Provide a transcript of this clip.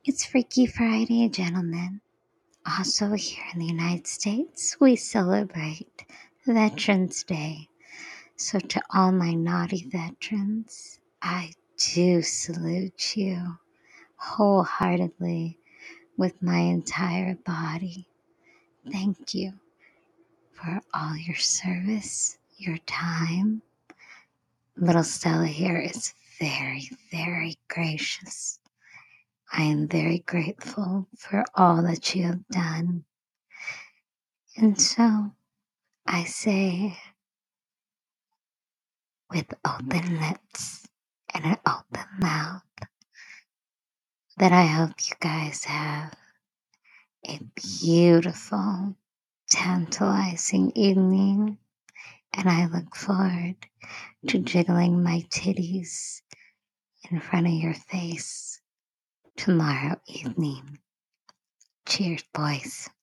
It's Freaky Friday, gentlemen. Also, here in the United States, we celebrate Veterans Day. So, to all my naughty veterans, I do salute you wholeheartedly with my entire body. Thank you for all your service, your time. Little Stella here is very, very gracious. I am very grateful for all that you have done. And so I say, with open lips and an open mouth, that I hope you guys have a beautiful, tantalizing evening. And I look forward to jiggling my titties in front of your face tomorrow evening. Cheers, boys.